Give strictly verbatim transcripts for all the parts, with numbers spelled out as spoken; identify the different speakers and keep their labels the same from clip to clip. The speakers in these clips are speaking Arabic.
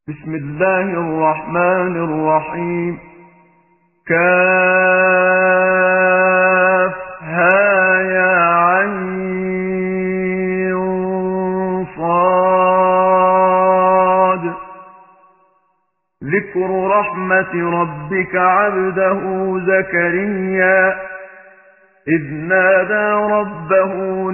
Speaker 1: بسم الله الرحمن الرحيم. كافها يا عين صاد. ذكر رحمة ربك عبده زكريا إذ نادى ربه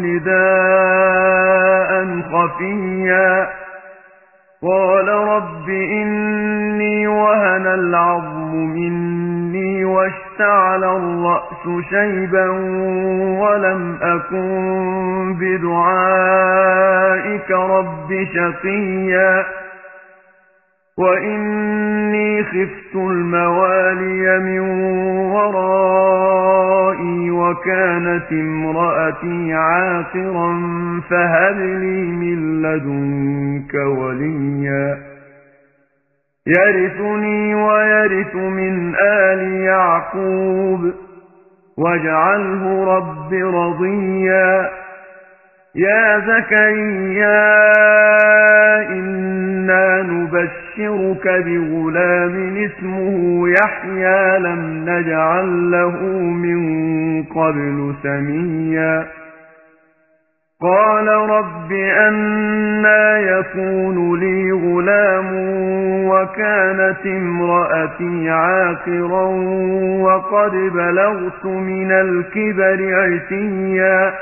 Speaker 1: نداء خفيا قال رب إني وهن العظم مني واشتعل الرأس شيبا ولم أكن بدعائك رب شقيا وإني خفت الموالي من ورائي وكانت امرأتي عاقرا فهب لي من لدنك وليا يرثني ويرث من آل يعقوب واجعله رب رضيا. يا زكريا إنا نبشرك بغلام اسمه يحيى لم نجعل له من قبل سميا. قال رب أنى يكون لي غلام وكانت امرأتي عاقرا وقد بلغت من الكبر عتيا.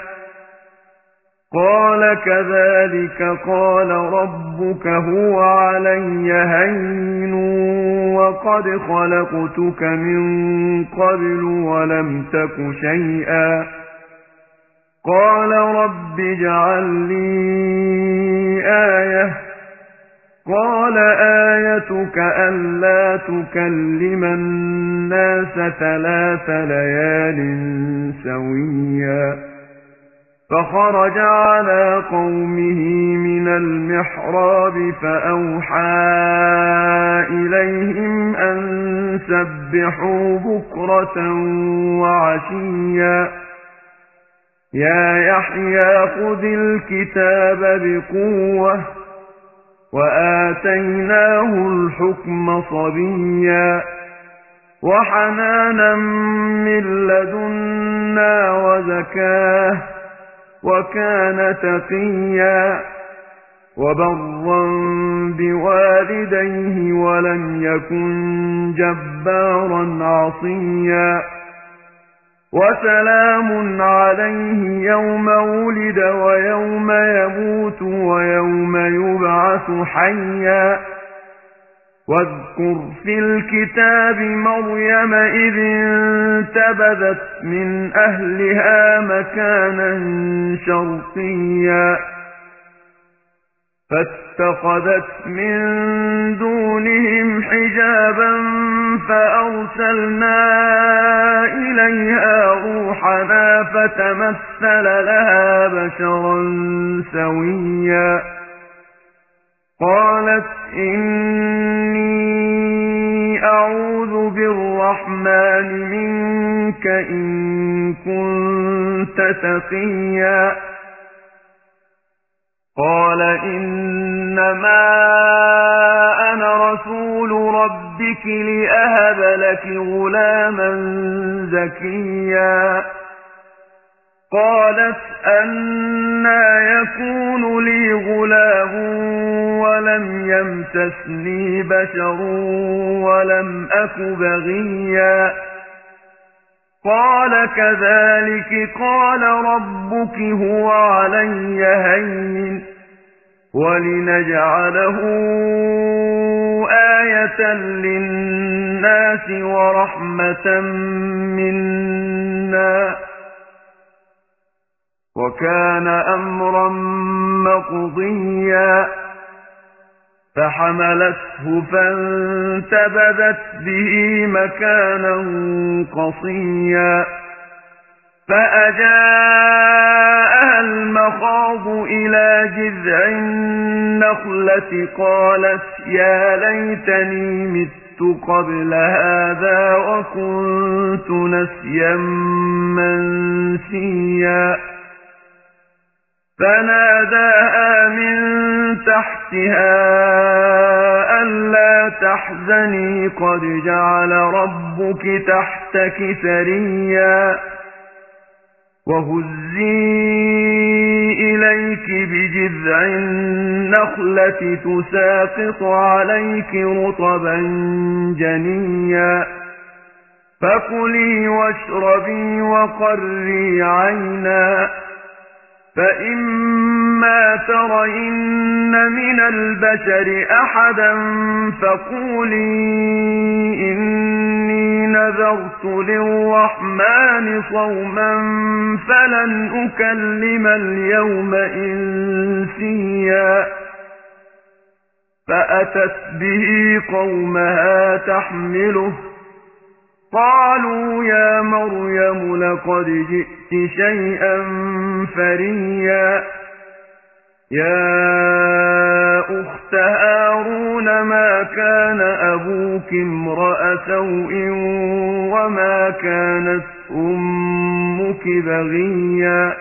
Speaker 1: قال كذلك قال ربك هو علي هين وقد خلقتك من قبل ولم تك شيئا. قال رب اجعل لي آية. قال آيتك ألا تكلم الناس ثلاث ليال سويا. فخرج على قومه من المحراب فأوحى إليهم أن سبحوا بكرة وعشيا. يا يحيى خذ الكتاب بقوة وآتيناه الحكم صبيا وحنانا من لدنا وزكاه وكان تقيا وبرا بوالديه ولم يكن جبارا عصيا. وسلام عليه يوم ولد ويوم يموت ويوم يبعث حيا. واذكر في الكتاب مريم إذ انتبذت من أهلها مكانا شرقيا فاتخذت من دونهم حجابا فأرسلنا إليها روحنا فتمثل لها بشرا سويا. قالت إني أعوذ بالرحمن منك إن كنت تقيا. قال إنما أنا رسول ربك لأهب لك غلاما زكيا. قالت أنى يكون لي غلام ولم يمسسني بشر ولم أك بغيا. قال كذلك قال ربك هو علي هين ولنجعله آية للناس ورحمة منا وكان أمرا مقضيا. فحملته فانتبذت به مكانا قصيا فأجاءها المخاض إلى جذع النخلة قالت يا ليتني مت قبل هذا وكنت نسيا منسيا. فناداها من تحتها ألا تحزني قد جعل ربك تحتك سريا وهزي إليك بجذع النخلة تساقط عليك رطبا جنيا فكلي واشربي وقري عينا فإما ترين من البشر أحدا فقولي إني نذرت للرحمن صوما فلن أكلم اليوم إنسيا فأتت به قومها تحمله قالوا يا مريم لقد جئت شيئا فريا يا أخت هارون ما كان أبوك امرأ سوء وما كانت أمك بغيا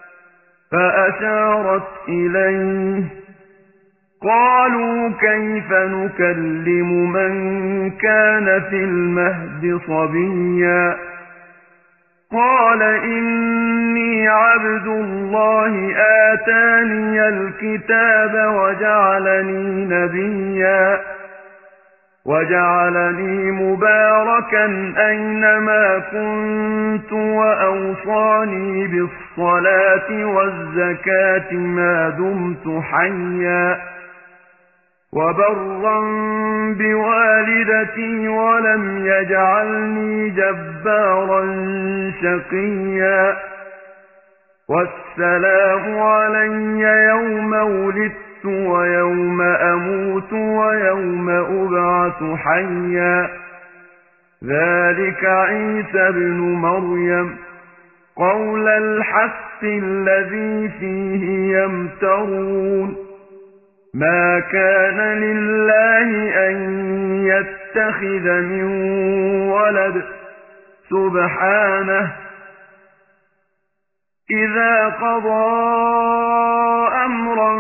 Speaker 1: فأشارت إليه قالوا كيف نكلم من كان في المهد صبيا قال إني عبد الله آتاني الكتاب وجعلني نبيا وجعلني مباركا أينما كنت وأوصاني بالصلاة والزكاة ما دمت حيا وبرا بوالدتي ولم يجعلني جبارا شقيا والسلام علي يوم ولدت ويوم أموت ويوم أبعث حيا ذلك عيسى بن مريم قول الحق الذي فيه يمترون ما كان لله أن يتخذ من ولد سبحانه إذا قضى أمرا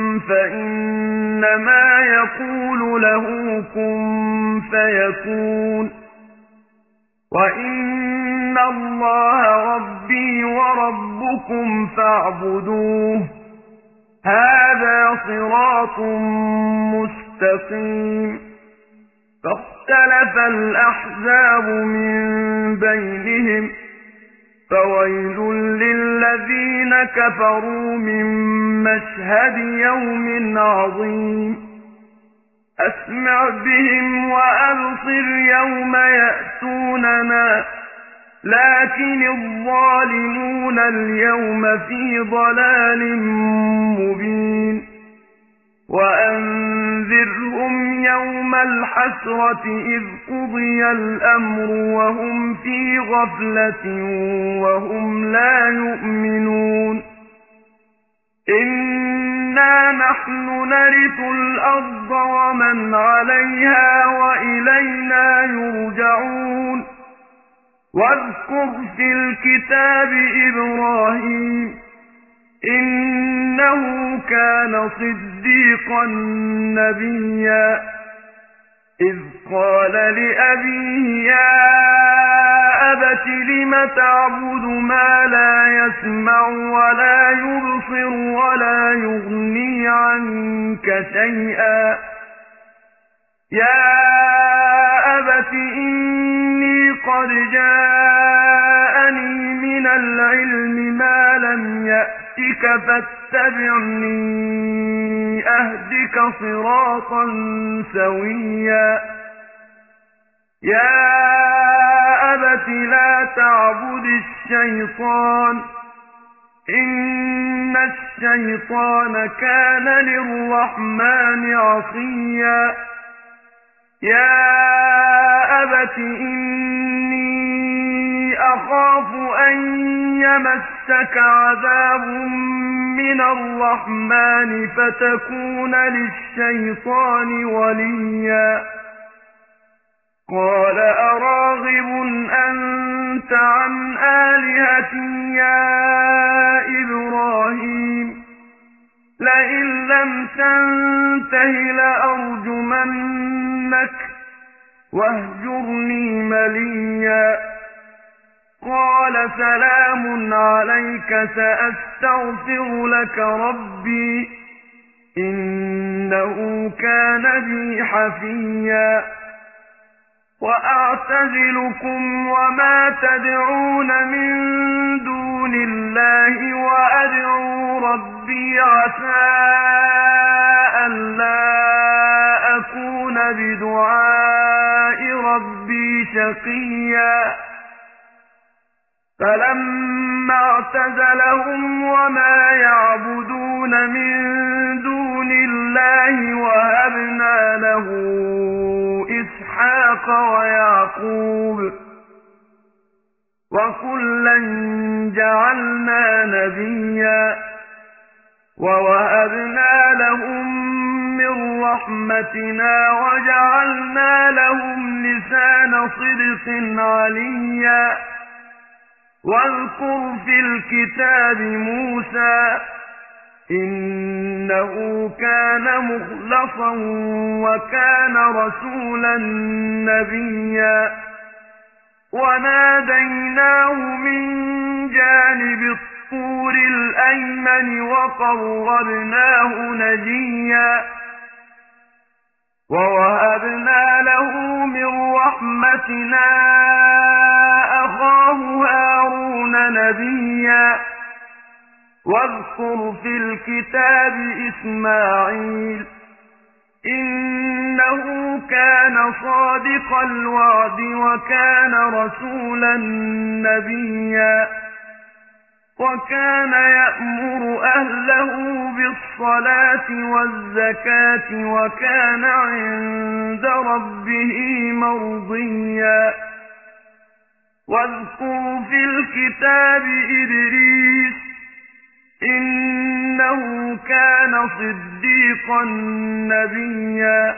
Speaker 1: فإنما يقول له كن فيكون وإن الله ربي وربكم فاعبدوه هذا صراط مستقيم فاختلف الأحزاب من بينهم فويل للذين كفروا من مشهد يوم عظيم أسمع بهم وأبصر يوم يأتوننا لكن الظالمون اليوم في ضلال مبين وأنذرهم يوم الحسرة إذ قضي الأمر وهم في غفلة وهم لا يؤمنون إنا نحن نرث الأرض ومن عليها وإلينا يرجعون واذكر في الكتاب إبراهيم إنه كان صديقا نبيا إذ قال لأبيه يا أبت لم تعبد ما لا يسمع ولا يبصر ولا يغني عنك شيئا يا أبت إني قد جاءني من العلم ما لم يأتك فاتبعني أهدك صراطا سويا يا أبت لا تعبد الشيطان إن الشيطان كان للرحمن عصيا يا أبت إني أخاف أن يمسك عذاب من الرحمن فتكون للشيطان وليا قال أراغب أنت عن آلهتي يا إبراهيم لئن لم تنته لأرجمنك واهجرني مليا قال سلام عليك سأستغفر لك ربي إنه كان بي حفيا وأعتزلكم وما تدعون من دون الله وأدعو ربي عسى ألا أكون بدعاء ربي شقيا فلما اعتزلهم وما يعبدون من دون الله وهبنا له إسحاق ويعقوب وكلا جعلنا نبيا ووهبنا لهم من رحمتنا وجعلنا لهم لسان صدق عليا واذكر في الكتاب موسى إنه كان مخلصا وكان رسولا نبيا وناديناه من جانب الطور الأيمن وقربناه نجيا ووهبنا له من رحمتنا أخاه هارون نبيا واذكر في الكتاب إسماعيل إنه كان صادق الوعد وكان رسولا نبيا وكان يأمر أهله بالصلاة والزكاة وكان عند ربه مرضيا واذكر في الكتاب إدريس إنه كان صديقا نبيا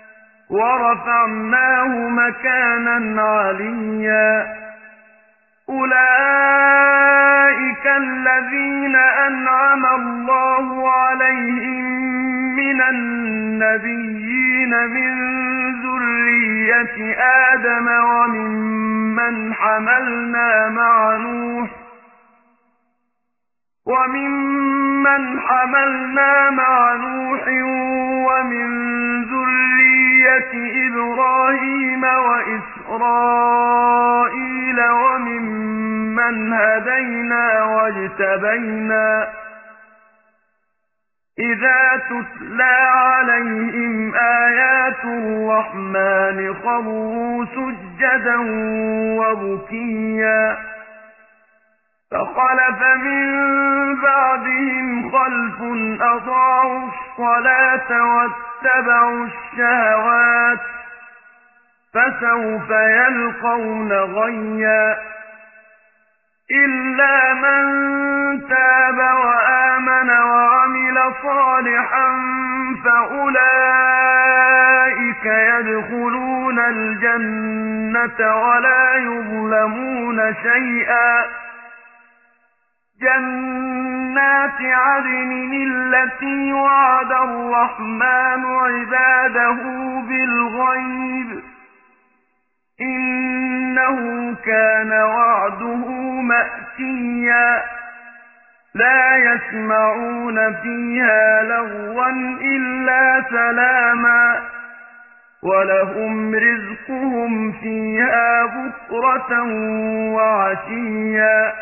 Speaker 1: ورفعناه مكانا عليا أولئك الذين أنعم الله عليهم من النبيين من ذرية آدم وممن حملنا مع نوح وممن حملنا مع نوح ومن ذرية إبراهيم وإسرائيل وممن هدينا واجتبينا إذا تتلى عليهم آيات الرحمن خروا سجدا وبكيا فخلف من بعدهم خلف أضاعوا الصلاة واتبعوا الشهوات فسوف يلقون غيا إلا من تاب وآمن وعمل صالحا فأولئك يدخلون الجنة ولا يظلمون شيئا جنات عدن التي وعد الرحمن عباده بالغيب إنه كان وعده مأتيا لا يسمعون فيها لغوا إلا سلاما ولهم رزقهم فيها بكرة وعشيا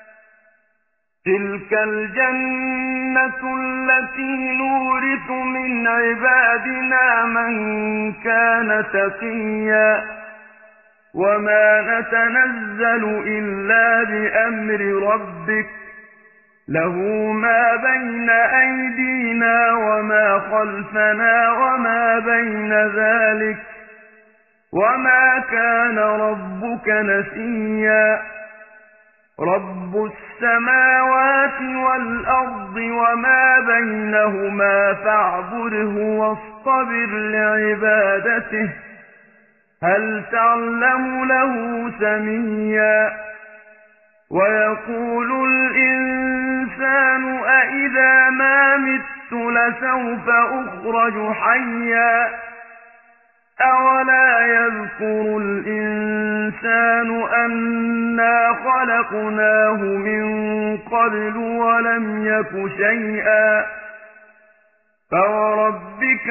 Speaker 1: تلك الجنة التي نورث من عبادنا من كان تقيا وما نتنزل إلا بأمر ربك له ما بين أيدينا وما خلفنا وما بين ذلك وما كان ربك نسيا رب السماوات والأرض وما بينهما فاعبده واصطبر لعبادته هل تعلم له سميا ويقول الإنسان أإذا ما مت لسوف أخرج حيا أولا يذكر الإنسان أنا خلقناه من قبل ولم يك شيئا فوربك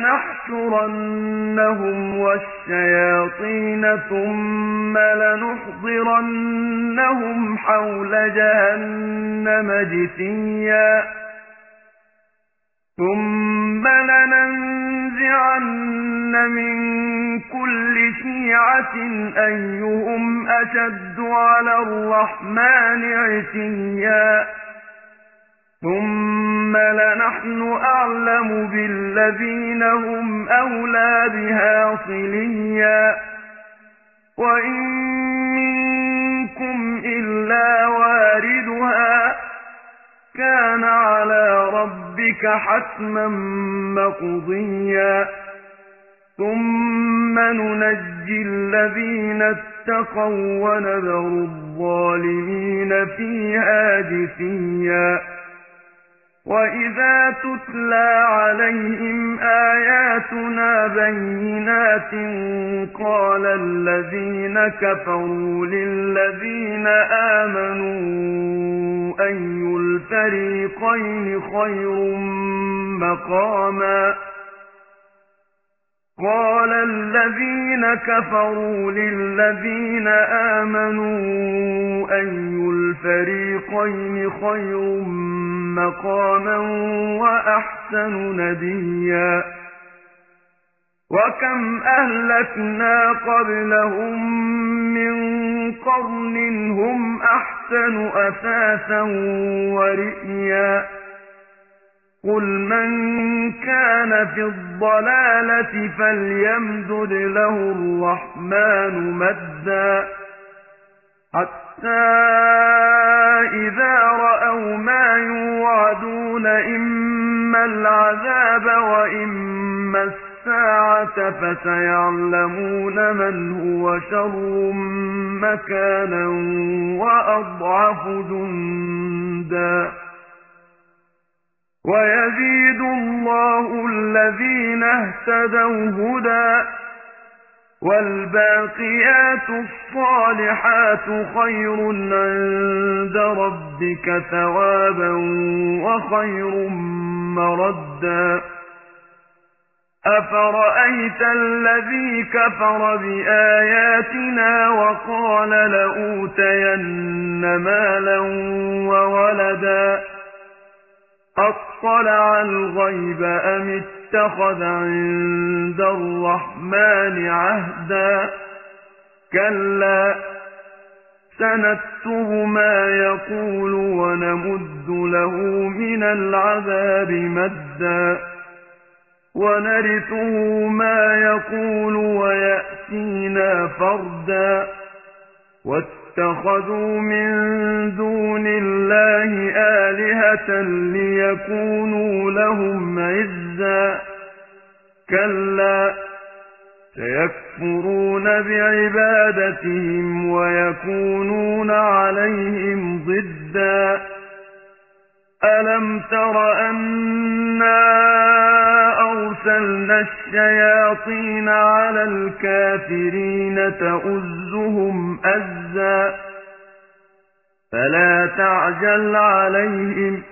Speaker 1: لنحشرنهم والشياطين ثم لنحضرنهم حول جهنم جثيا ثم لننزعن من كل شيعة أيهم أشد على الرحمن عتيا ثم لنحن أعلم بالذين هم أولى بها صليا وإن منكم إلا واردها كان على ربك حتما مقضيا ثم ننجي الذين اتقوا ونذر الظالمين فيها جثيا وإذا تتلى عليهم آياتنا بينات قال الذين كفروا للذين آمنوا أي الفريقين خير مقاما قال الذين كفروا للذين آمنوا أي الفريقين خير مقاما وأحسن نديا وكم أهلكنا قبلهم من قرن هم أحسن أثاثا ورئيا قل من كان في الضلالة فليمدد له الرحمن مدا حتى إذا رأوا ما يوعدون إما العذاب وإما الساعة فسيعلمون من هو شر مكانا وأضعف جندا ويزيد الله الذين اهتدوا هدى والباقيات الصالحات خير عند ربك ثوابا وخير مردا أفرأيت الذي كفر بآياتنا وقال لأوتين مالا وولدا أطلع الغيب أم اتخذ عند الرحمن عهدا كلا سنكتب ما يقول ونمد له من العذاب مدا ونرثه ما يقول ويأتينا فردا واتخذوا من دون الله آلهة ليكونوا لهم عزا كلا سيكفرون بعبادتهم ويكونون عليهم ضدا ألم تر أنا أرسلنا الشياطين على الكافرين تؤزهم أزا فلا تعجل عليهم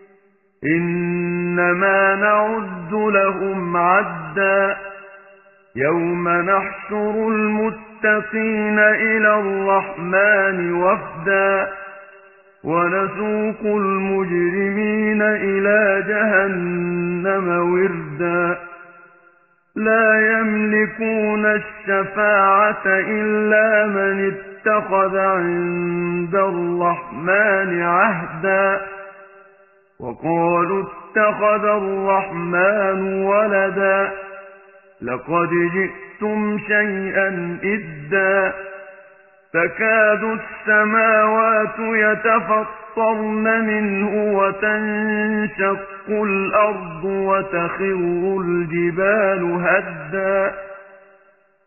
Speaker 1: إنما نعد لهم عدا يوم نحشر المتقين إلى الرحمن وفدا ونسوق المجرمين إلى جهنم وردا لا يملكون الشفاعة إلا من اتخذ عند الرحمن عهدا وقالوا اتخذ الرحمن ولدا لقد جئتم شيئا إدا تكاد السماوات يتفطرن منه وتنشق الأرض وتخر الجبال هدا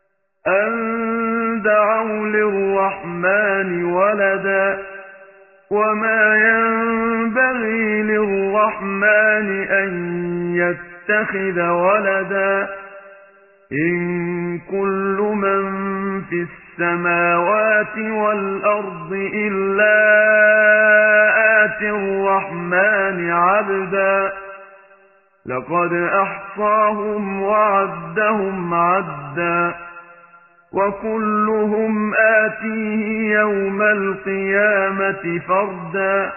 Speaker 1: أن دعوا للرحمن ولدا وما ينبغي للرحمن أن يتخذ ولدا إن كل من في السماوات والأرض إلا آتي الرحمن عبدا لقد أحصاهم وعدهم عدا وكلهم آتيه يوم القيامة فردا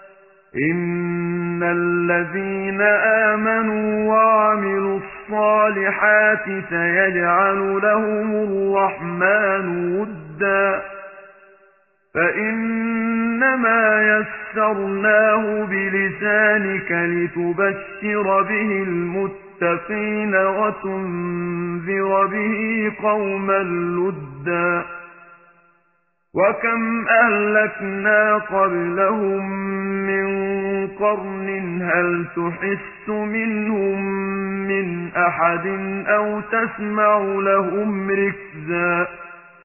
Speaker 1: إن الذين آمنوا وعملوا الصالحات سيجعل لهم الرحمن ودا فإنما يسرناه بلسانك لتبشر به المتقين وتنذر به قوما لدا وكم أهلكنا قبلهم من قرن هل تحس منهم من أحد أو تسمع لهم ركزا